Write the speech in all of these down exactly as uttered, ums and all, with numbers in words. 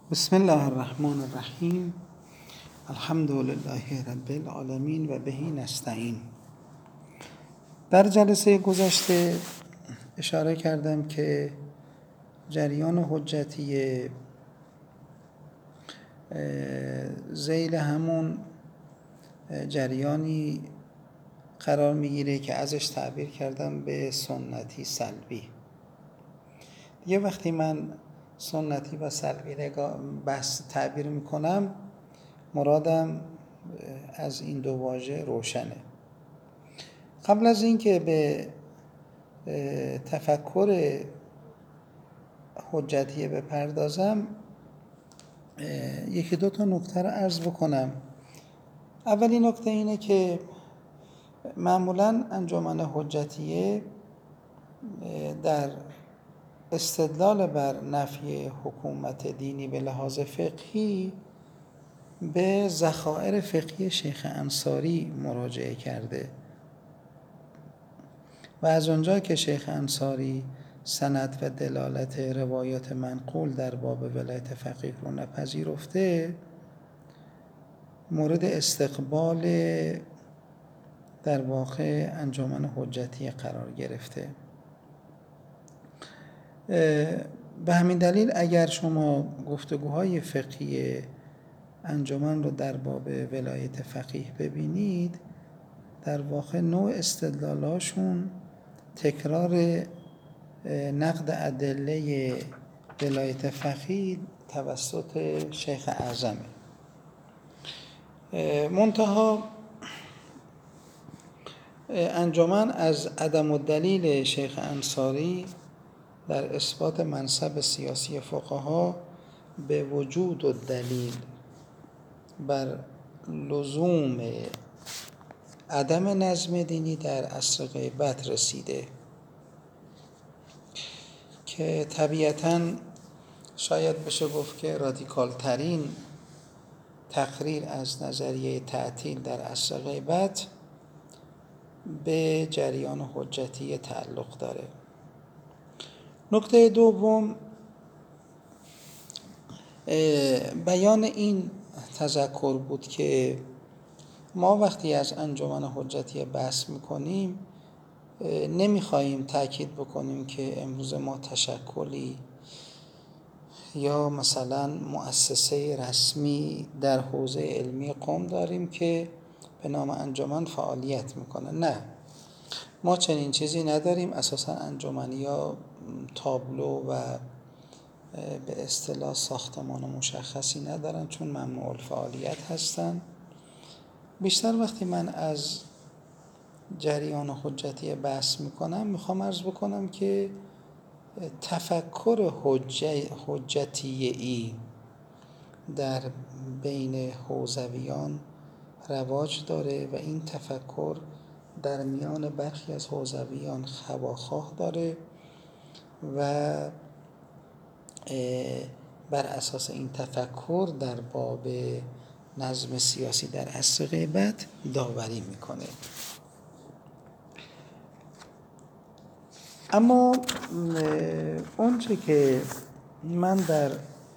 بسم الله الرحمن الرحیم. الحمد لله رب العالمین و بهی نستعین. در جلسه گذشته اشاره کردم که جریان حجتی ذیل همون جریانی قرار میگیره که ازش تعبیر کردم به سنتی سلبی. یه وقتی من سنتی و سلبی نگاه بحث تعبیر میکنم، مرادم از این دو واژه روشنه. قبل از اینکه به تفکر حجتیه بپردازم، یکی دو تا نکته رو عرض بکنم. اولین نکته اینه که معمولاً انجمن حجتیه در استدلال بر نفی حکومت دینی به لحاظ فقهی به ذخایر فقهی شیخ انصاری مراجعه کرده و از اونجا که شیخ انصاری سند و دلالت روایات منقول در باب ولایت فقیه رو نپذیرفته، مورد استقبال در واقع انجمن حجتیه قرار گرفته. به همین دلیل اگر شما گفتگوهای فقهی انجمن رو در باب ولایت فقیه ببینید، در واقع نوع استدلالاشون تکرار نقد ادله ولایت فقیه توسط شیخ اعظمه. منتها انجمن از عدم الدلیل شیخ انصاری در اثبات منصب سیاسی فقها به وجود و دلیل بر لزوم عدم نظم دینی در عصر غیبت رسیده که طبیعتاً شاید بشه گفت که رادیکال ترین تقریر از نظریه تعطیل در عصر غیبت به جریان حجتی تعلق داره. نکته دوم، بیان این تذکر بود که ما وقتی از انجمن حجتی بحث میکنیم نمیخواییم تاکید بکنیم که امروز ما تشکلی یا مثلا مؤسسه رسمی در حوزه علمی قم داریم که به نام انجمن فعالیت میکنه. نه، ما چنین چیزی نداریم. اساسا انجمنی‌ها تابلو و به اصطلاح ساختمان مشخصی ندارن چون ممنوع الفعالیت هستن. بیشتر وقتی من از جریان حجتی بحث میکنم میخوام عرض بکنم که تفکر حجتیه‌ای در بین حوزویان رواج داره و این تفکر در میان برخی از حوزویان خواخواه داره و بر اساس این تفکر در باب نظم سیاسی در عصر غیبت داوری میکنه. اما اونچه که من در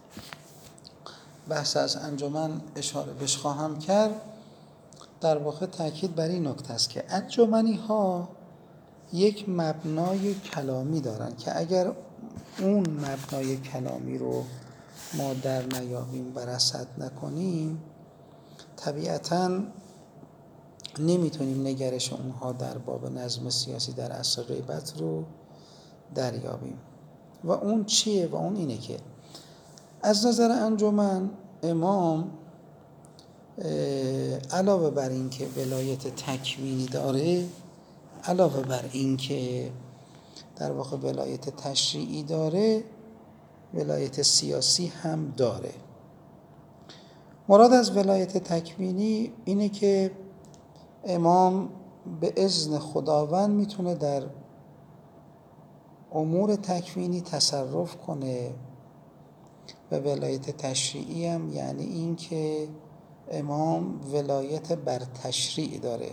بحث از انجمن اشاره بهش خواهم کرد در واقع تاکید بر این نکته است که انجمنی ها یک مبنای کلامی دارن که اگر اون مبنای کلامی رو ما در نیابیم و رصد نکنیم، طبیعتاً نمیتونیم نگرش اونها در باب نظم سیاسی در عصر غیبت رو دریابیم. و اون چیه؟ و اون اینه که از نظر انجمن امام علاوه بر این که ولایت تکوینی داره، علاوه بر این که در واقع ولایت تشریعی داره، ولایت سیاسی هم داره. مراد از ولایت تکوینی اینه که امام به اذن خداوند میتونه در امور تکوینی تصرف کنه و ولایت تشریعی هم یعنی این که امام ولایت بر تشریع داره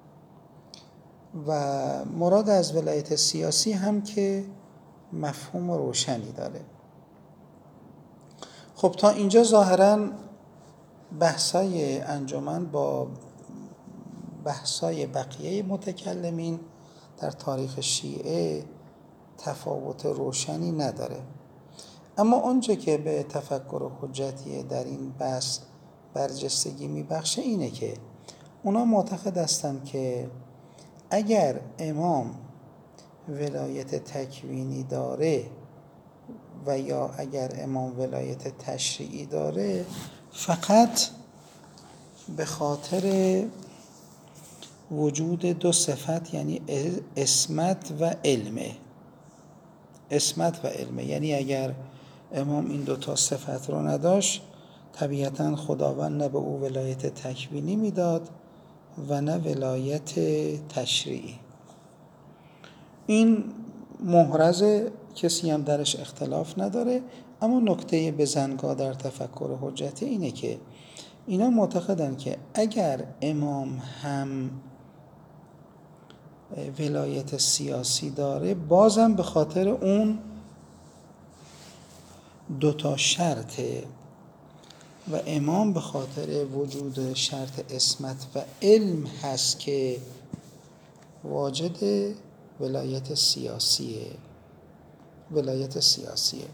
و مراد از ولایت سیاسی هم که مفهوم روشنی داره. خب تا اینجا ظاهراً بحثای انجمن با بحثای بقیه متکلمین در تاریخ شیعه تفاوت روشنی نداره. اما اونچه که به تفکر حجتیه در این بحث برجستگی میبخشه اینه که اونا معتقد هستند که اگر امام ولایت تکوینی داره و یا اگر امام ولایت تشریعی داره، فقط به خاطر وجود دو صفت، یعنی عصمت و علمه. عصمت و علمه یعنی اگر امام این دو تا صفت رو نداشت، طبیعتاً خداوند نه به او ولایت تکوینی میداد و نه ولایت تشریعی. این محرز، کسی هم درش اختلاف نداره. اما نکته بزنگاه در تفکر حجتی اینه که اینا معتقدن که اگر امام هم ولایت سیاسی داره، بازم به خاطر اون دوتا شرطه و امام به خاطر وجود شرط عصمت و علم هست که واجد ولایت سیاسیه. ولایت سیاسیه.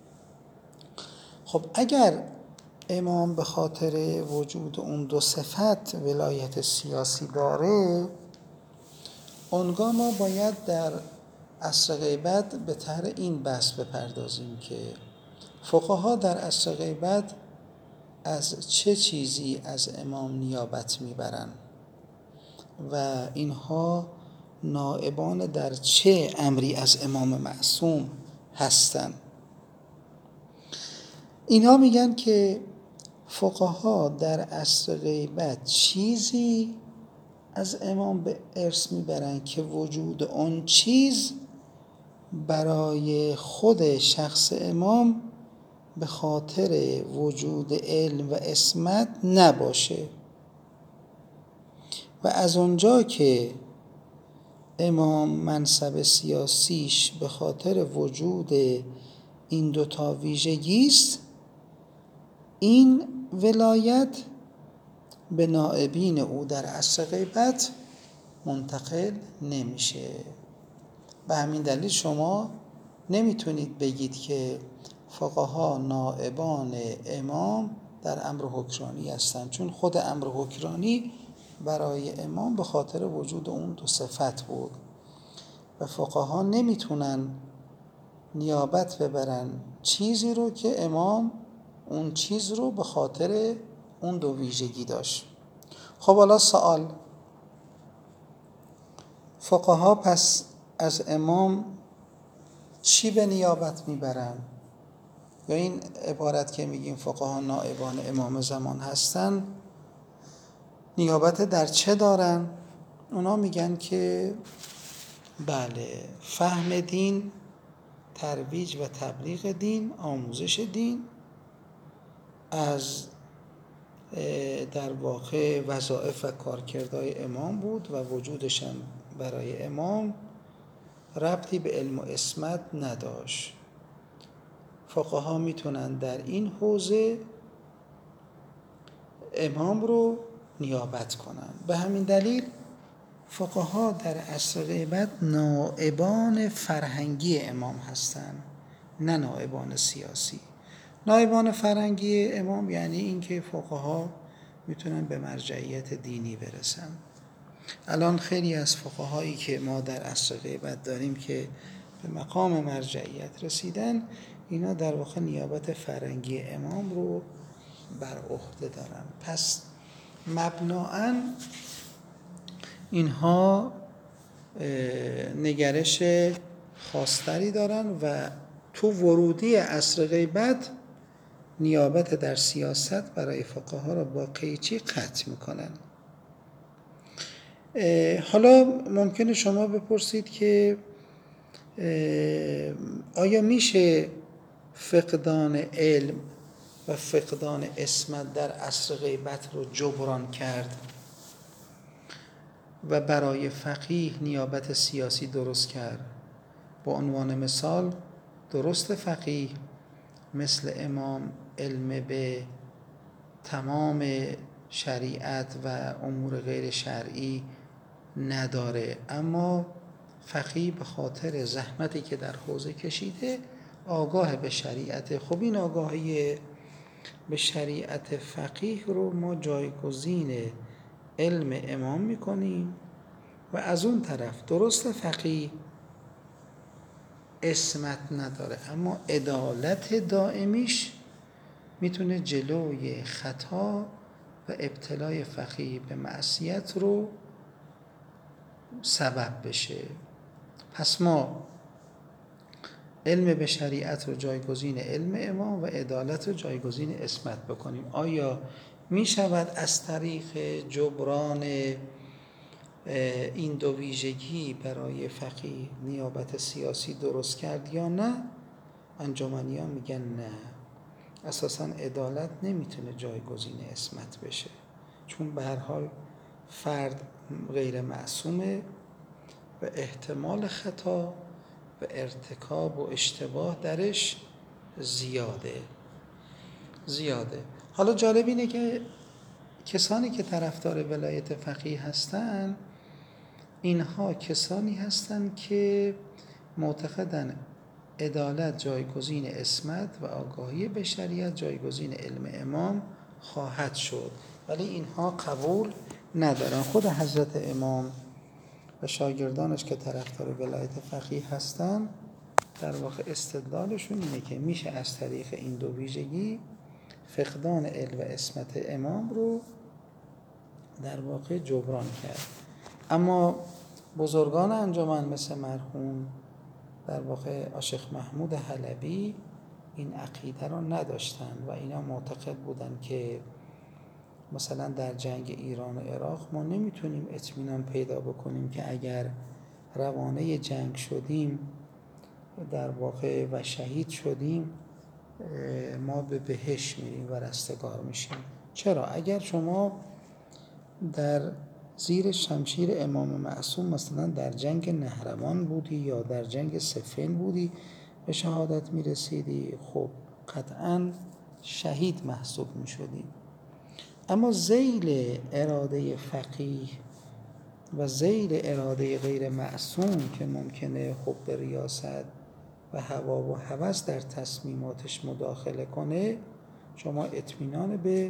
خب اگر امام به خاطر وجود اون دو صفت ولایت سیاسی داره، اونگاه ما باید در عصر غیبت به طرح این بحث بپردازیم که فقها در عصر غیبت از چه چیزی از امام نیابت میبرن و اینها نائبان در چه امری از امام معصوم هستن. اینها میگن که فقها در عصر غیبت چیزی از امام به ارث میبرن که وجود اون چیز برای خود شخص امام به خاطر وجود علم و عصمت نباشه و از اونجا که امام منصب سیاسیش به خاطر وجود این دوتا ویژگی است، این ولایت به نائبین او در عصر غیبت منتقل نمیشه. به همین دلیل شما نمیتونید بگید که فقها نائبان امام در امر حکرانی هستند، چون خود امر حکرانی برای امام به خاطر وجود اون دو صفت بود و فقها نمیتونن نیابت ببرن چیزی رو که امام اون چیز رو به خاطر اون دو ویژگی داشت. خب حالا سوال، فقها پس از امام چی به نیابت میبرن؟ یا این عبارت که میگیم فقها نائبان امام زمان هستن، نیابت در چه دارن؟ اونا میگن که بله، فهم دین، ترویج و تبلیغ دین، آموزش دین از در واقع وظایف و کارکردهای امام بود و وجودشان برای امام ربطی به علم و عصمت نداشت. فقها میتونن در این حوزه امام رو نیابت کنن. به همین دلیل فقها در عصر غیبت نائبان فرهنگی امام هستن، نه نائبان سیاسی. نائبان فرهنگی امام یعنی اینکه فقها میتونن به مرجعیت دینی برسن. الان خیلی از فقهایی که ما در عصر غیبت داریم که به مقام مرجعیت رسیدن، اینا در واقع نیابت فرهنگی امام رو بر عهده دارن. پس مبناً اینها نگرش خاص‌تری دارن و تو ورودی عصر غیبت نیابت در سیاست برای فقها را با قیچی قطع میکنن. حالا ممکنه شما بپرسید که آیا میشه فقدان علم و فقدان عصمت در عصر غیبت رو جبران کرد و برای فقیه نیابت سیاسی درست کرد؟ با عنوان مثال، درست فقیه مثل امام علم به تمام شریعت و امور غیر شرعی نداره، اما فقیه به خاطر زحمتی که در حوزه کشیده آگاه به شریعت. خب این آگاهی به شریعت فقیه رو ما جایگزین علم امام میکنیم و از اون طرف درست فقیه عصمت نداره، اما عدالت دائمیش میتونه جلوی خطا و ابتلای فقیه به معصیت رو سبب بشه. پس ما علم به شریعت رو جایگزین علم امام و عدالت رو جایگزین عصمت بکنیم. آیا می شود از طریق جبران این دو ویژگی برای فقیه نیابت سیاسی درست کرد یا نه؟ انجمنیان میگن نه، اساساً عدالت نمیتونه جایگزین عصمت بشه، چون به هر حال فرد غیر معصومه و احتمال خطا و ارتکاب و اشتباه درش زیاده زیاده. حالا جالب اینه که کسانی که طرفدار ولایت فقیه هستن، اینها کسانی هستن که معتقدن عدالت جایگزین عصمت و آگاهی به شریعت جایگزین علم امام خواهد شد، ولی اینها قبول ندارن. خود حضرت امام و شاگردانش که طرفدار ولایت فقیه هستن در واقع استدلالشون اینه که میشه از طریق این دو ویژگی فقدان علم و عصمت امام رو در واقع جبران کرد. اما بزرگان انجمن مثل مرحوم در واقع آشیخ محمود حلبی این عقیده رو نداشتن و اینا معتقد بودن که مثلا در جنگ ایران و عراق ما نمیتونیم اطمینان پیدا بکنیم که اگر روانه جنگ شدیم در واقع و شهید شدیم ما به بهشت میریم و رستگار میشیم. چرا؟ اگر شما در زیر شمشیر امام معصوم مثلا در جنگ نهروان بودی یا در جنگ صفین بودی به شهادت میرسیدی، خب قطعاً شهید محسوب میشدی. اما ذیل اراده فقیه و ذیل اراده غیر معصوم که ممکنه حب ریاست و هوا و هوس در تصمیماتش مداخله کنه، شما اطمینان به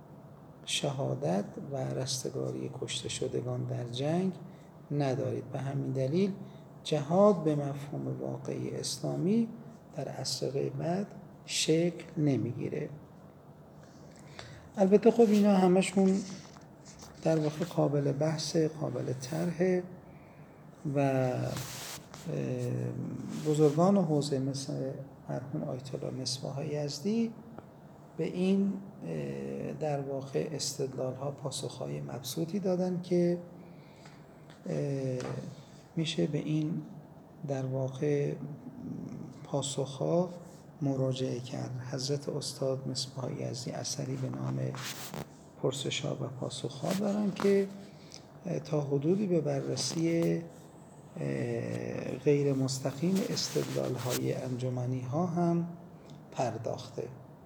شهادت و رستگاری کشته شدگان در جنگ ندارید. به همین دلیل جهاد به مفهوم واقعی اسلامی در عصر غیبت شکل نمیگیره. البته خب اینا همشون در واقع قابل بحث، قابل طرح و بزرگان حوزه مثل مرحوم آیت الله مصباح یزدی به این در واقع استدلال ها پاسخهای مبسوطی دادن که میشه به این در واقع پاسخها مراجعه کرد. حضرت استاد مصباح یزدی اثری به نام پرسش‌ها و پاسخ‌ها دارن که تا حدودی به بررسی غیر مستقیم استدلال‌های انجمنی ها هم پرداخته.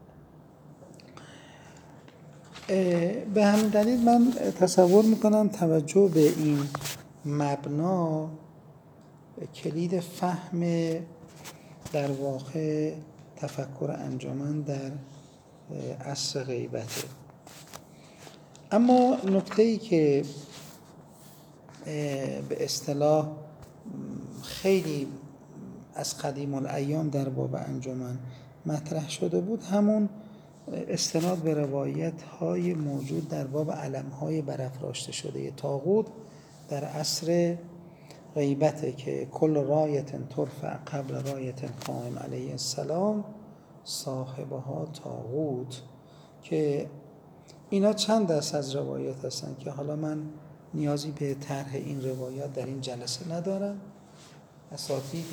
به همین دلیل من تصور میکنم توجه به این مبنا کلید فهم در واقع تفکر انجمن در عصر غیبته. اما نکته‌ای که به اصطلاح خیلی از قدیم الایام در باب انجمن مطرح شده بود، همون استناد به روایت های موجود در باب علم های برافراشته شده طاغوت در عصر غیبته که کل رایت ترفع قبل رایت قائم علیه السلام صاحبها طاغوت، که اینا چند دست از روایت هستن که حالا من نیازی به طرح این روایات در این جلسه ندارم. اساتید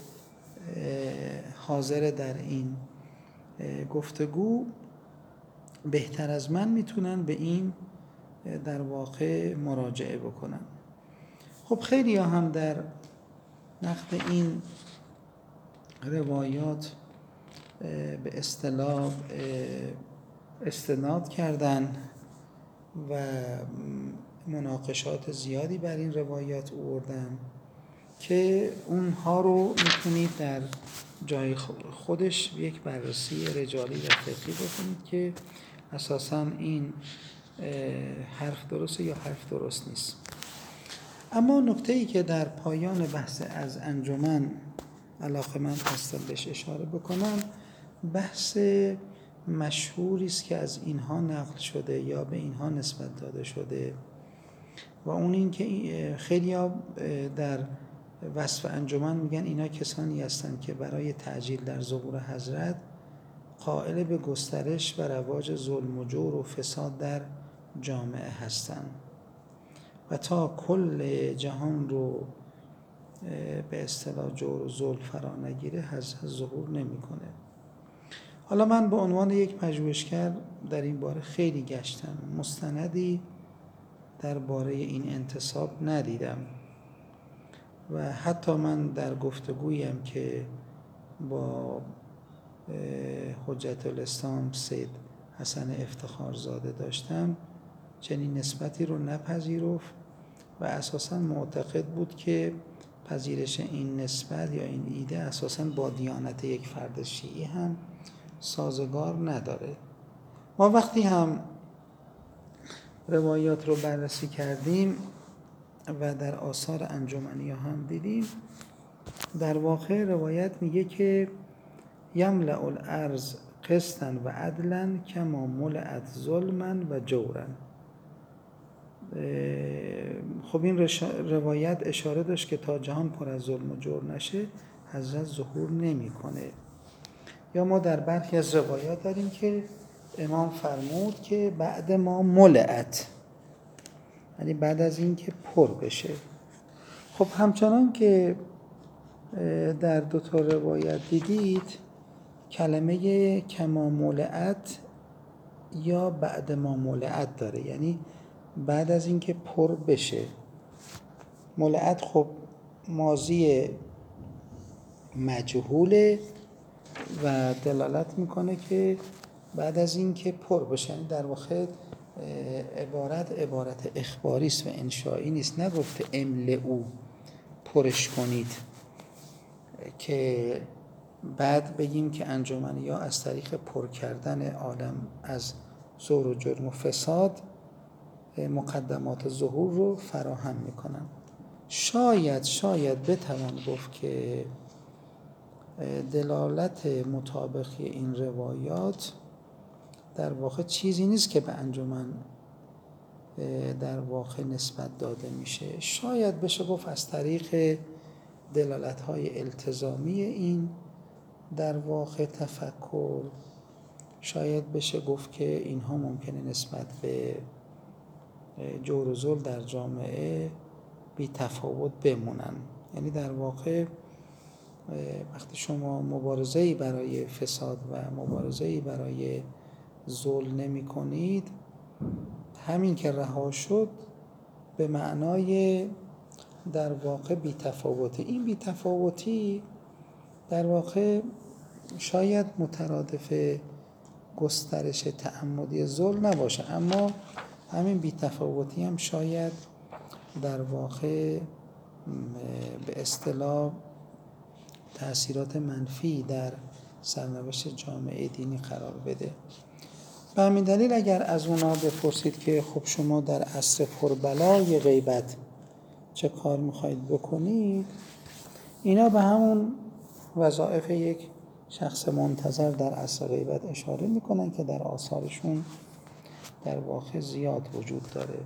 حاضر در این گفتگو بهتر از من میتونن به این در واقع مراجعه بکنن. خب خیلی ها هم در نقد این روایات به اصطلاح استناد کردن و مناقشات زیادی بر این روایات آوردن که اونها رو میتونید در جای خودش یک بررسی رجالی و فقهی بکنید که اساساً این حرف درسته یا حرف درست نیست. اما نکته‌ای که در پایان بحث از انجمن علاقه‌مند هستم بهش اشاره بکنم، بحث مشهوری است که از اینها نقل شده یا به اینها نسبت داده شده و اون این که خیلی‌ها در وصف انجمن میگن اینا کسانی هستند که برای تعجیل در ظهور حضرت قائل به گسترش و رواج ظلم و جور و فساد در جامعه هستند و تا کل جهان رو به اصطلاح جور و ظلم فرا نگیره حضرت ظهور نمیکنه. حالا من به عنوان یک پژوهشگر در این باره خیلی گشتم، مستندی درباره این انتساب ندیدم و حتی من در گفتگویم که با حجت الاسلام سید حسن افتخارزاده داشتم چنین نسبتی رو نپذیرفت و اساساً معتقد بود که پذیرش این نسبت یا این ایده اساساً با دیانت یک فرد شیعی هم سازگار نداره. ما وقتی هم روایات رو بررسی کردیم و در آثار انجمنی هم دیدیم، در واقع روایت میگه که یملأ الارض قسطا و عدلا کما ملئت ظلما و جورا. خب این روایت اشاره داشت که تا جهان پر از ظلم و جور نشه حضرت ظهور نمیکنه. یا ما در برخی از روایات داریم که امام فرمود که بعد ما ملئت، یعنی بعد از این که پر بشه. خب همچنان که در دو تا روایت دیدید کلمه کما ملئت یا بعد ما ملئت داره، یعنی بعد از این که پر بشه. ملئت خب ماضی مجهوله و دلالت میکنه که بعد از این که پر بشه، یعنی در واقع عبارت عبارت اخباری است و انشایی نیست. نگفته املئو پرش کنید که بعد بگیم که انجمنی‌ها از طریق پر کردن عالم از زور و جرم و فساد مقدمات ظهور رو فراهم میکنن. شاید شاید بتوان گفت که دلالت مطابقی این روایات در واقع چیزی نیست که به انجمن در واقع نسبت داده میشه. شاید بشه گفت از طریق دلالت‌های التزامی این در واقع تفکر، شاید بشه گفت که اینها ممکنه نسبت به جور و ظلم در جامعه بی تفاوت بمونن. یعنی در واقع وقتی شما مبارزه‌ای برای فساد و مبارزه‌ای برای ظلم نمی کنید، همین که رها شد به معنای در واقع بی تفاوتی. این بی تفاوتی در واقع شاید مترادف گسترش تعمدی ظلم نباشه، اما همین بی تفاوتی هم شاید در واقع به اصطلاح تأثیرات منفی در سرنوشت جامعه دینی قرار بده. به همین دلیل اگر از اونا بپرسید که خب شما در عصر پربلای غیبت چه کار میخواید بکنید، اینا به همون وظایف یک شخص منتظر در عصر غیبت اشاره میکنن که در آثارشون در واقع زیاد وجود داره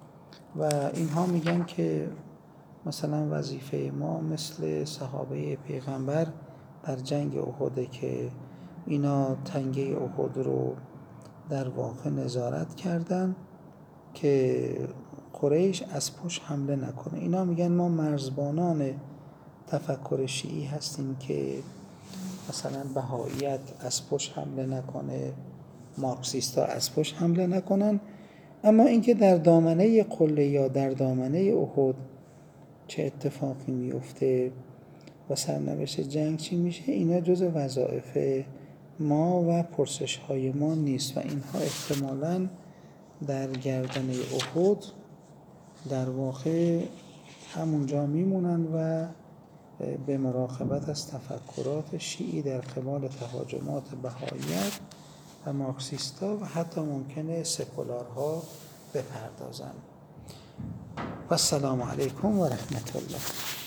و اینها میگن که مثلا وظیفه ما مثل صحابه پیغمبر در جنگ احد که اینا تنگه احد رو در واقع نظارت کردن که قریش از پشت حمله نکنه. اینا میگن ما مرزبانان تفکر شیعی هستیم که مثلا بهائیت از پشت حمله نکنه، مارکسیستا از پشت حمله نکنن، اما اینکه در دامنه قله یا در دامنه احد چه اتفاقی میفته و سرنوشت جنگ چی میشه، اینا جز وظایف ما و پرسش های ما نیست و اینها احتمالاً در گردنه احد در واقع همونجا میمونن و به مراقبت از تفکرات شیعی در قبال تهاجمات بهائیت و مارکسیستا و حتی ممکنه سکولارها بپردازن. و السلام علیکم و رحمت الله.